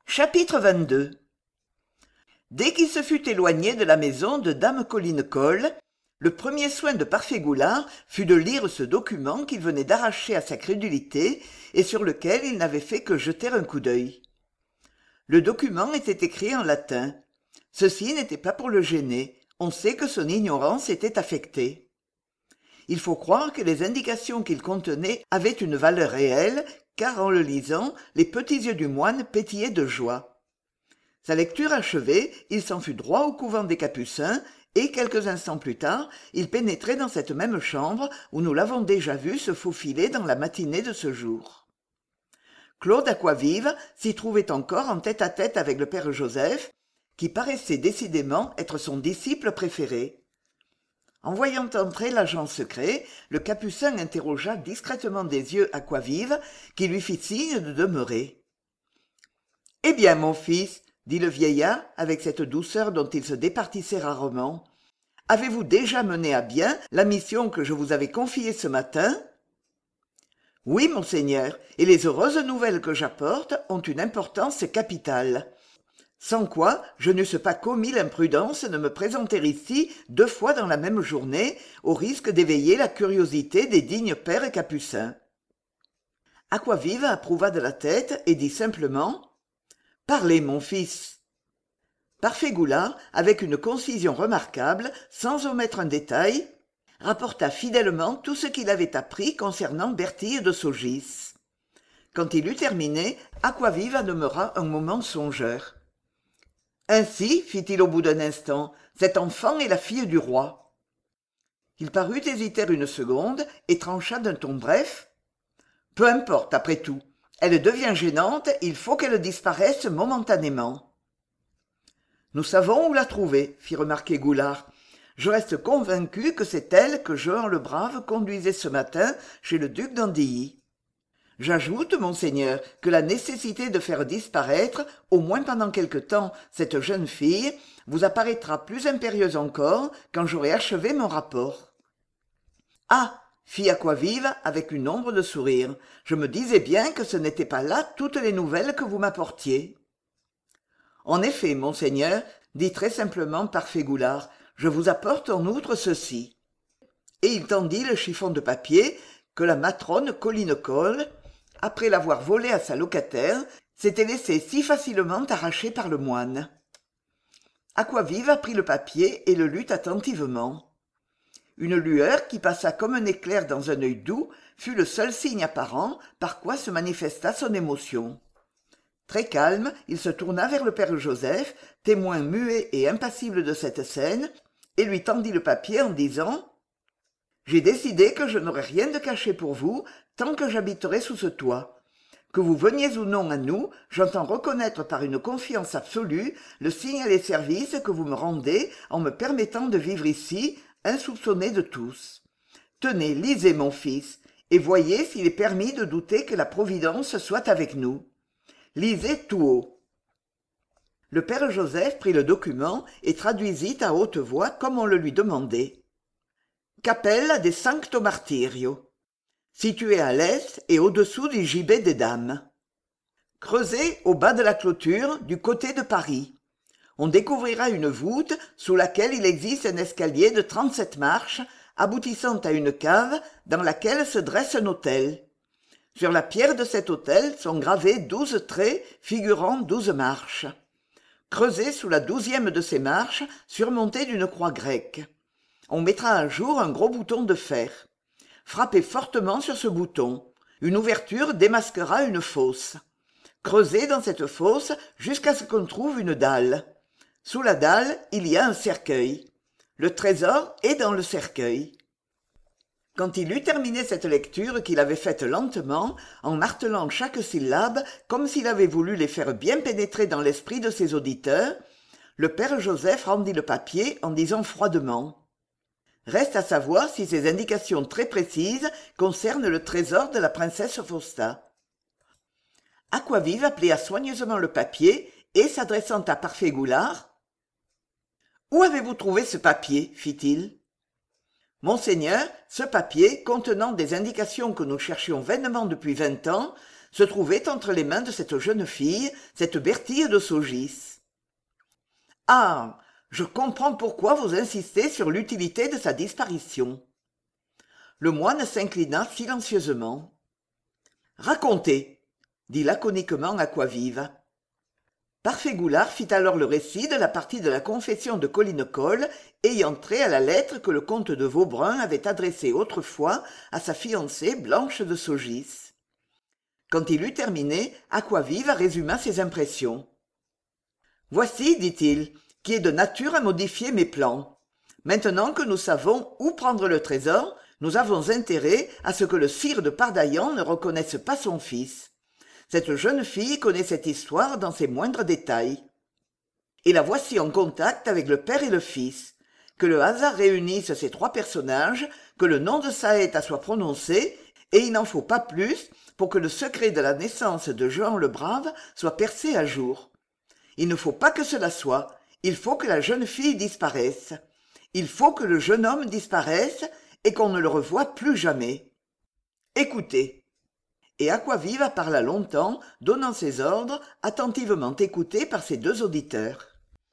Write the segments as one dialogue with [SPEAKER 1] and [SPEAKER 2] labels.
[SPEAKER 1] Chapitre 22. Dès qu'il se fut éloigné de la maison de dame Caulin-Coll, le premier soin de Parfait-Goulard fut de lire ce document qu'il venait d'arracher à sa crédulité et sur lequel il n'avait fait que jeter un coup d'œil. Le document était écrit en latin. Ceci n'était pas pour le gêner, on sait que son ignorance était affectée. Il faut croire que les indications qu'il contenait avaient une valeur réelle, car en le lisant, les petits yeux du moine pétillaient de joie. Sa lecture achevée, il s'en fut droit au couvent des Capucins, et quelques instants plus tard, il pénétrait dans cette même chambre où nous l'avons déjà vu se faufiler dans la matinée de ce jour. Claude Aquavive s'y trouvait encore en tête-à-tête avec le père Joseph, qui paraissait décidément être son disciple préféré. En voyant entrer l'agent secret, le Capucin interrogea discrètement des yeux Aquavive, qui lui fit signe de demeurer. « Eh bien, mon fils, dit le vieillard, avec cette douceur dont il se départissait rarement, « avez-vous déjà mené à bien la mission que je vous avais confiée ce matin ?»« Oui, monseigneur, et les heureuses nouvelles que j'apporte ont une importance capitale. Sans quoi je n'eusse pas commis l'imprudence de me présenter ici 2 fois dans la même journée, au risque d'éveiller la curiosité des dignes pères capucins. » Aquavive approuva de la tête et dit simplement « Parlez, mon fils !» Parfait-Goulard, avec une concision remarquable, sans omettre un détail, rapporta fidèlement tout ce qu'il avait appris concernant Bertille de Saugis. Quand il eut terminé, Aquavive demeura un moment songeur. « Ainsi, fit-il au bout d'un instant, cette enfant est la fille du roi. » Il parut hésiter une seconde et trancha d'un ton bref. « Peu importe, après tout. Elle devient gênante, il faut qu'elle disparaisse momentanément. »« Nous savons où la trouver, » fit remarquer Goulard. « Je reste convaincu que c'est elle que Jehan le Brave conduisait ce matin chez le duc d'Andilly. J'ajoute, monseigneur, que la nécessité de faire disparaître, au moins pendant quelque temps, cette jeune fille, vous apparaîtra plus impérieuse encore quand j'aurai achevé mon rapport. »« Ah !» fit Aquavive avec une ombre de sourire. « Je me disais bien que ce n'étaient pas là toutes les nouvelles que vous m'apportiez. »« En effet, monseigneur, dit très simplement Parfait-Goulard, je vous apporte en outre ceci. » Et il tendit le chiffon de papier que la matrone Caulin-Coll, après l'avoir volé à sa locataire, s'était laissé si facilement arracher par le moine. Aquavive prit le papier et le lut attentivement. Une lueur qui passa comme un éclair dans un œil doux fut le seul signe apparent par quoi se manifesta son émotion. Très calme, il se tourna vers le père Joseph, témoin muet et impassible de cette scène, et lui tendit le papier en disant « J'ai décidé que je n'aurai rien de caché pour vous tant que j'habiterai sous ce toit. Que vous veniez ou non à nous, j'entends reconnaître par une confiance absolue le signe et les services que vous me rendez en me permettant de vivre ici, insoupçonné de tous. Tenez, lisez, mon fils, et voyez s'il est permis de douter que la Providence soit avec nous. Lisez tout haut. » Le père Joseph prit le document et traduisit à haute voix comme on le lui demandait. « Cappella de Sancto Martirio. Situé à l'est et au-dessous du gibet des dames. Creusé au bas de la clôture du côté de Paris. On découvrira une voûte sous laquelle il existe un escalier de 37 marches aboutissant à une cave dans laquelle se dresse un autel. Sur la pierre de cet autel sont gravés 12 traits figurant 12 marches. Creusé sous la 12e de ces marches, surmontée d'une croix grecque. On mettra à jour un gros bouton de fer. Frappez fortement sur ce bouton. Une ouverture démasquera une fosse. Creusez dans cette fosse jusqu'à ce qu'on trouve une dalle. Sous la dalle, il y a un cercueil. Le trésor est dans le cercueil. » Quand il eut terminé cette lecture qu'il avait faite lentement, en martelant chaque syllabe comme s'il avait voulu les faire bien pénétrer dans l'esprit de ses auditeurs, le père Joseph rendit le papier en disant froidement « Reste à savoir si ces indications très précises concernent le trésor de la princesse Fausta. » Aquavive plia soigneusement le papier et, s'adressant à Parfait-Goulard, « Où avez-vous trouvé ce papier ?» fit-il. « Monseigneur, ce papier, contenant des indications que nous cherchions vainement depuis 20 ans, se trouvait entre les mains de cette jeune fille, cette Bertille de Saugis. « Ah, je comprends pourquoi vous insistez sur l'utilité de sa disparition. » Le moine s'inclina silencieusement. « Racontez, » dit laconiquement Aquavive. Parfait-Goulard fit alors le récit de la partie de la confession de Colinecole ayant trait à la lettre que le comte de Vaubruin avait adressée autrefois à sa fiancée Blanche de Saugis. Quand il eut terminé, Aquavive résuma ses impressions. « Voici, dit-il, qui est de nature à modifier mes plans. Maintenant que nous savons où prendre le trésor, nous avons intérêt à ce que le sire de Pardaillan ne reconnaisse pas son fils. Cette jeune fille connaît cette histoire dans ses moindres détails. Et la voici en contact avec le père et le fils. Que le hasard réunisse ces trois personnages, que le nom de Saète soit prononcé, et il n'en faut pas plus pour que le secret de la naissance de Jehan le Brave soit percé à jour. Il ne faut pas que cela soit, il faut que la jeune fille disparaisse. Il faut que le jeune homme disparaisse et qu'on ne le revoie plus jamais. Écoutez. » Et Aquavive parla longtemps, donnant ses ordres, attentivement écoutés par ses deux auditeurs.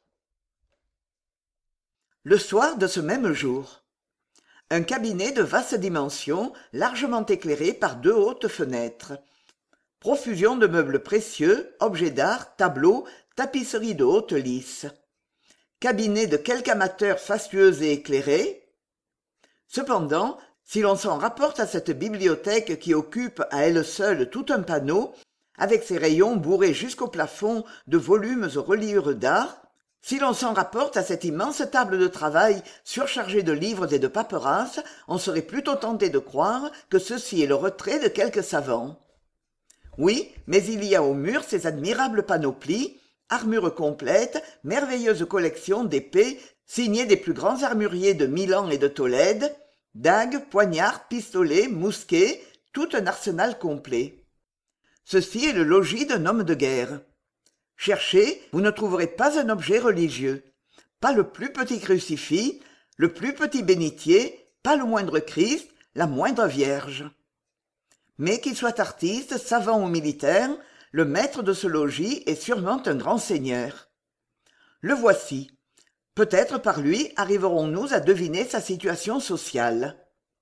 [SPEAKER 1] Le soir de ce même jour, un cabinet de vaste dimension, largement éclairé par deux hautes fenêtres. Profusion de meubles précieux, objets d'art, tableaux, tapisseries de haute lice. Cabinet de quelque amateur fastueux et éclairé. Cependant, si l'on s'en rapporte à cette bibliothèque qui occupe à elle seule tout un panneau, avec ses rayons bourrés jusqu'au plafond de volumes aux reliures d'art, si l'on s'en rapporte à cette immense table de travail surchargée de livres et de paperasses, on serait plutôt tenté de croire que ceci est le retrait de quelques savants. Oui, mais il y a au mur ces admirables panoplies, armures complètes, merveilleuse collection d'épées signées des plus grands armuriers de Milan et de Tolède, dagues, poignards, pistolets, mousquets, tout un arsenal complet. Ceci est le logis d'un homme de guerre. Cherchez, vous ne trouverez pas un objet religieux, pas le plus petit crucifix, le plus petit bénitier, pas le moindre Christ, la moindre Vierge. Mais qu'il soit artiste, savant ou militaire, le maître de ce logis est sûrement un grand seigneur. Le voici. Peut-être par lui arriverons-nous à deviner sa situation sociale.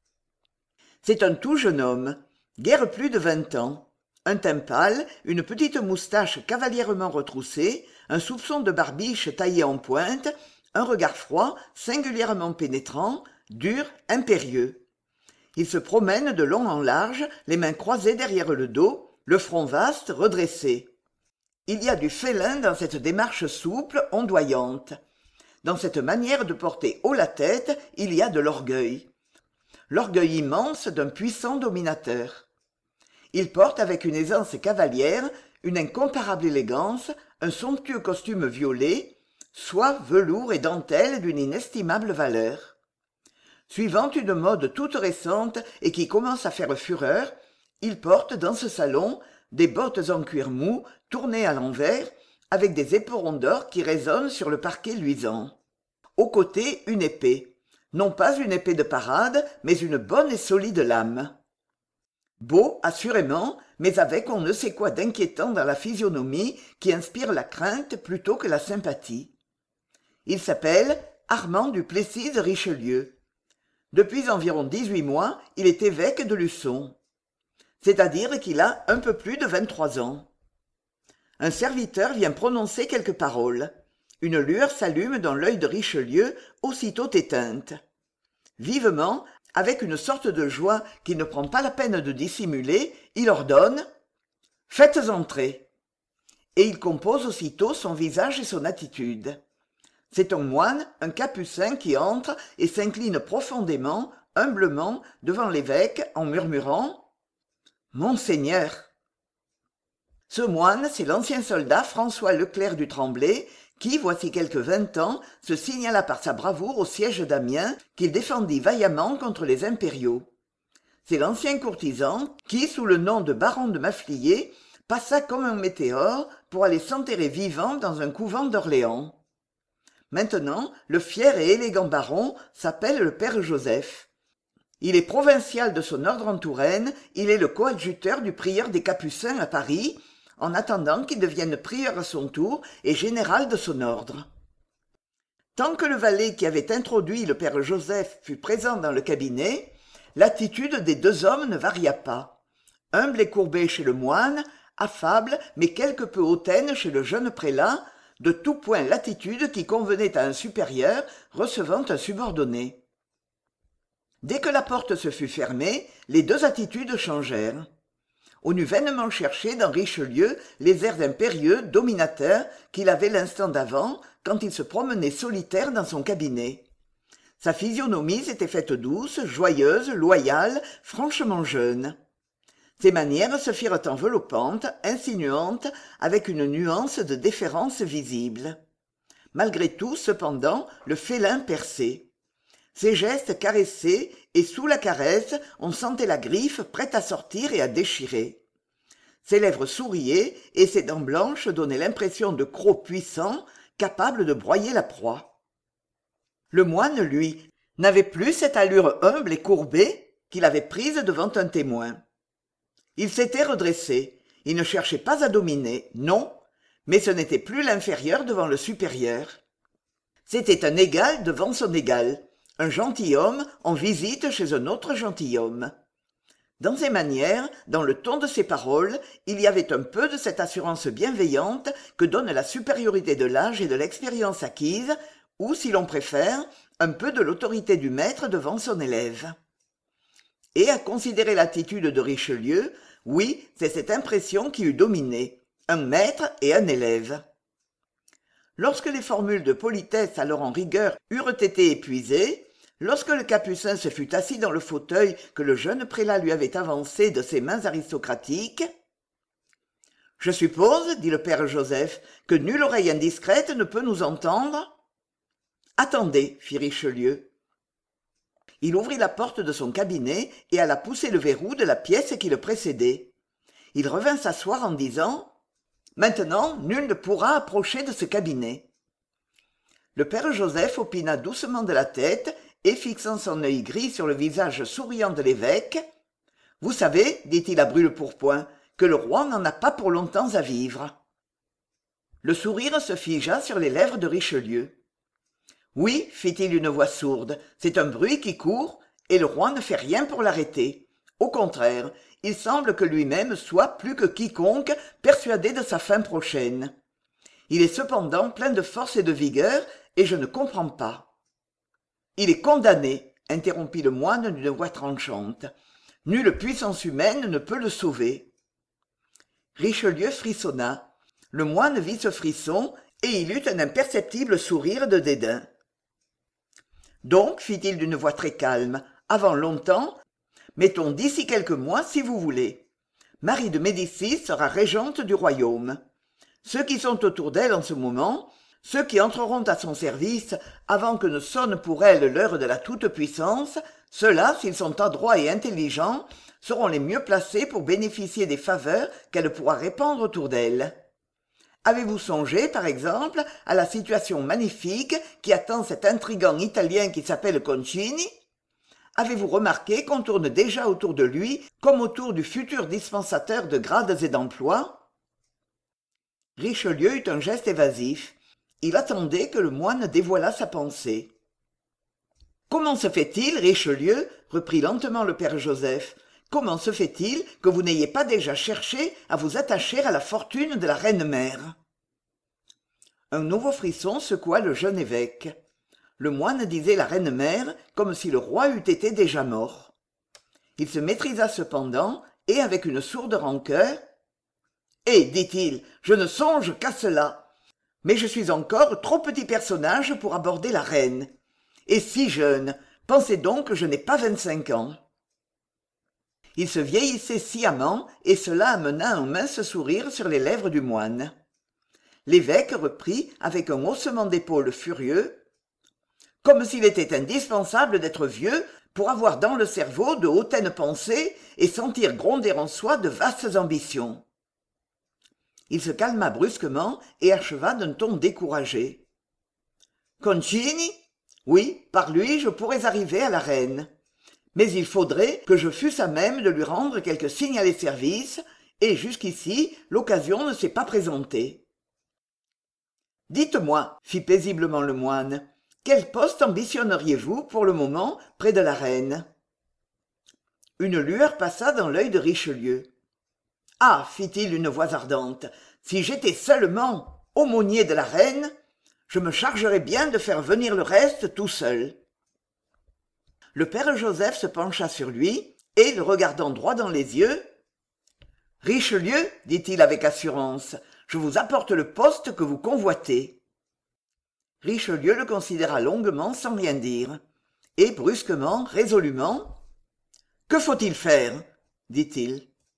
[SPEAKER 1] C'est un tout jeune homme, guère plus de 20 ans. Un teint pâle, une petite moustache cavalièrement retroussée, un soupçon de barbiche taillé en pointe, un regard froid, singulièrement pénétrant, dur, impérieux. Il se promène de long en large, les mains croisées derrière le dos, le front vaste, redressé. Il y a du félin dans cette démarche souple, ondoyante. Dans cette manière de porter haut la tête, il y a de l'orgueil. L'orgueil immense d'un puissant dominateur. Il porte avec une aisance cavalière, une incomparable élégance, un somptueux costume violet, soie, velours et dentelle d'une inestimable valeur. Suivant une mode toute récente et qui commence à faire fureur, il porte dans ce salon des bottes en cuir mou tournées à l'envers, avec des éperons d'or qui résonnent sur le parquet luisant. Au côté, une épée. Non pas une épée de parade, mais une bonne et solide lame. Beau, assurément, mais avec on ne sait quoi d'inquiétant dans la physionomie qui inspire la crainte plutôt que la sympathie. Il s'appelle Armand du Plessis de Richelieu. Depuis environ 18 mois, il est évêque de Luçon. C'est-à-dire qu'il a un peu plus de 23 ans. Un serviteur vient prononcer quelques paroles. Une lueur s'allume dans l'œil de Richelieu, aussitôt éteinte. Vivement, avec une sorte de joie qu'il ne prend pas la peine de dissimuler, il ordonne « Faites entrer !» Et il compose aussitôt son visage et son attitude. C'est un moine, un capucin qui entre et s'incline profondément, humblement, devant l'évêque en murmurant « Monseigneur !» Ce moine, c'est l'ancien soldat François Leclerc du Tremblay, qui, voici quelque 20 ans, se signala par sa bravoure au siège d'Amiens, qu'il défendit vaillamment contre les impériaux. C'est l'ancien courtisan qui, sous le nom de baron de Maffliers, passa comme un météore pour aller s'enterrer vivant dans un couvent d'Orléans. Maintenant, le fier et élégant baron s'appelle le père Joseph. Il est provincial de son ordre en Touraine, il est le coadjuteur du prieur des Capucins à Paris, en attendant qu'il devienne prieur à son tour et général de son ordre. Tant que le valet qui avait introduit le père Joseph fut présent dans le cabinet, l'attitude des deux hommes ne varia pas. Humble et courbé chez le moine, affable mais quelque peu hautaine chez le jeune prélat, de tout point l'attitude qui convenait à un supérieur recevant un subordonné. Dès que la porte se fut fermée, les deux attitudes changèrent. On eût vainement cherché dans Richelieu les airs impérieux, dominateurs, qu'il avait l'instant d'avant, quand il se promenait solitaire dans son cabinet. Sa physionomie s'était faite douce, joyeuse, loyale, franchement jeune. Ses manières se firent enveloppantes, insinuantes, avec une nuance de déférence visible. Malgré tout, cependant, le félin perçait. Ses gestes caressaient, et sous la caresse, on sentait la griffe prête à sortir et à déchirer. Ses lèvres souriaient, et ses dents blanches donnaient l'impression de crocs puissants, capables de broyer la proie. Le moine, lui, n'avait plus cette allure humble et courbée qu'il avait prise devant un témoin. Il s'était redressé, il ne cherchait pas à dominer, non, mais ce n'était plus l'inférieur devant le supérieur. C'était un égal devant son égal, un gentilhomme en visite chez un autre gentilhomme. Dans ses manières, dans le ton de ses paroles, il y avait un peu de cette assurance bienveillante que donne la supériorité de l'âge et de l'expérience acquise, ou, si l'on préfère, un peu de l'autorité du maître devant son élève. Et à considérer l'attitude de Richelieu, oui, c'est cette impression qui eût dominé, un maître et un élève. Lorsque les formules de politesse alors en rigueur eurent été épuisées, lorsque le Capucin se fut assis dans le fauteuil que le jeune prélat lui avait avancé de ses mains aristocratiques, « Je suppose, dit le père Joseph, que nulle oreille indiscrète ne peut nous entendre ?»« Attendez, fit Richelieu. » Il ouvrit la porte de son cabinet et alla pousser le verrou de la pièce qui le précédait. Il revint s'asseoir en disant « Maintenant, nul ne pourra approcher de ce cabinet. » Le père Joseph opina doucement de la tête et, fixant son œil gris sur le visage souriant de l'évêque, « Vous savez, dit-il à brûle-pourpoint, que le roi n'en a pas pour longtemps à vivre. » Le sourire se figea sur les lèvres de Richelieu. « Oui, fit-il d'une voix sourde, c'est un bruit qui court, et le roi ne fait rien pour l'arrêter. Au contraire, il semble que lui-même soit, plus que quiconque, persuadé de sa fin prochaine. Il est cependant plein de force et de vigueur, et je ne comprends pas. »« Il est condamné, interrompit le moine d'une voix tranchante. Nulle puissance humaine ne peut le sauver. » Richelieu frissonna. Le moine vit ce frisson, et il eut un imperceptible sourire de dédain. « Donc, fit-il d'une voix très calme, avant longtemps, mettons d'ici quelques mois si vous voulez. Marie de Médicis sera régente du royaume. Ceux qui sont autour d'elle en ce moment, ceux qui entreront à son service avant que ne sonne pour elle l'heure de la toute-puissance, ceux-là, s'ils sont adroits et intelligents, seront les mieux placés pour bénéficier des faveurs qu'elle pourra répandre autour d'elle. Avez-vous songé, par exemple, à la situation magnifique qui attend cet intrigant italien qui s'appelle Concini ? Avez-vous remarqué qu'on tourne déjà autour de lui comme autour du futur dispensateur de grades et d'emplois ? » Richelieu eut un geste évasif. Il attendait que le moine dévoilât sa pensée. « Comment se fait-il, Richelieu, reprit lentement le père Joseph, comment se fait-il que vous n'ayez pas déjà cherché à vous attacher à la fortune de la reine-mère ?» Un nouveau frisson secoua le jeune évêque. Le moine disait la reine-mère comme si le roi eût été déjà mort. Il se maîtrisa cependant, et avec une sourde rancœur, « Eh, dit-il, je ne songe qu'à cela. Mais je suis encore trop petit personnage pour aborder la reine. Et si jeune, pensez donc que je n'ai pas 25 ans. » Il se vieillissait sciemment, et cela amena un mince sourire sur les lèvres du moine. L'évêque reprit, avec un haussement d'épaules furieux, « Comme s'il était indispensable d'être vieux pour avoir dans le cerveau de hautaines pensées et sentir gronder en soi de vastes ambitions. » Il se calma brusquement et acheva d'un ton découragé. « Concini ? Oui, par lui je pourrais arriver à la reine. mais il faudrait que je fusse à même de lui rendre quelque signalé service, et jusqu'ici l'occasion ne s'est pas présentée. Dites-moi, fit paisiblement le moine, quel poste ambitionneriez-vous pour le moment près de la reine? Une lueur passa dans l'œil de Richelieu. Ah, fit-il d'une voix ardente, si j'étais seulement aumônier de la reine, je me chargerais bien de faire venir le reste tout seul. Le père Joseph se pencha sur lui et, le regardant droit dans les yeux, « Richelieu, dit-il avec assurance, je vous apporte le poste que vous convoitez. » Richelieu le considéra longuement sans rien dire. Et brusquement, résolument, « Que faut-il faire ?» dit-il.